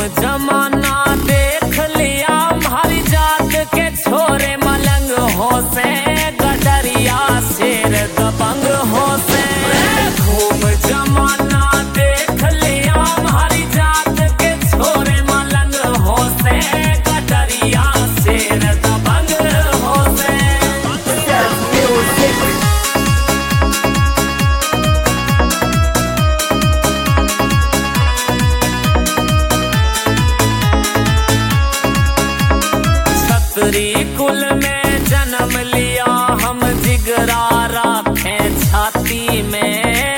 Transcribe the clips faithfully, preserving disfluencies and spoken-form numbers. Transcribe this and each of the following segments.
जमाना देख लिया भारी जात के छोरे मलंग हो से गडरिया शेर दबंग हो से घूम जमाना देख लिया भारी जात के छोरे मलंग हो से गडरिया शेर दबंग हो से। छतरी कुल में जन्म लिया हम जिगरा रखे छाती में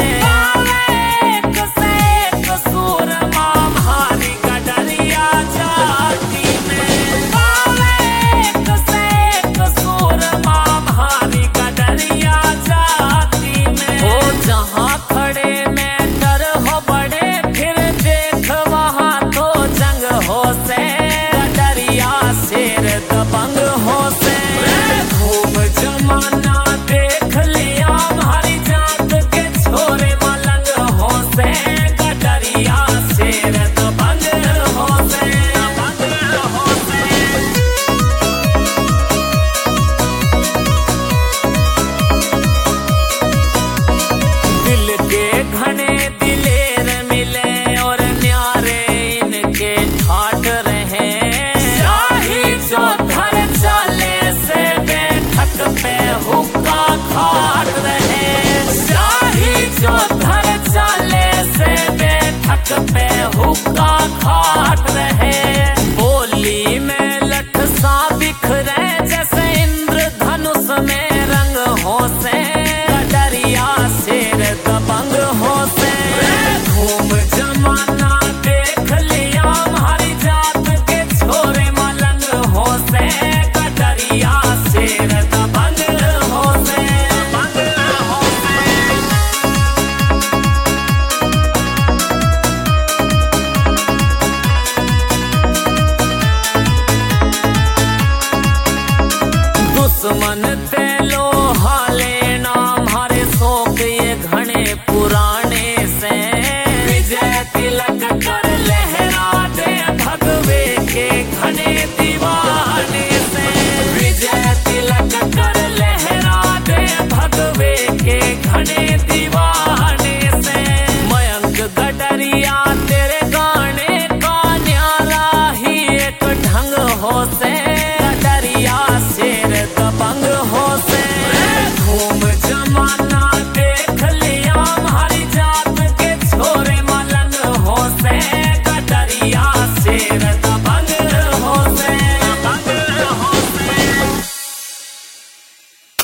एक से एक सूरमा भारी गडरिया जाती में एक से एक सूरमा भारी गडरिया जाती में हो जहाँ खड़े में डर हो बड़े फिर देख वहाँ तो जंग हो से गडरिया शेर दबंग हो से घूम जमाना देख लिया भारी जात के छोरे मलंग हो से गडरिया शेर दबंग हो से दबंग हो से। दिल के घने दिलेर मिले और न्यारे इनके ठाट रहे शाही चौधर चाले से बैठक पे हुक्का खाट रहे शाही चौधर चाले से बैठक पे हुक्का खाट रहे बोली में लठ सा बिखरे जैसे इंद्र धनुष में रंग हो से गडरिया शेर दबंग हो से घूम जमाना देख लिया भारी जात के छोरे मलंग हो से गडरिया शेर दबंग हो से दबंग हो से। दुश्मन ते लोहा लेना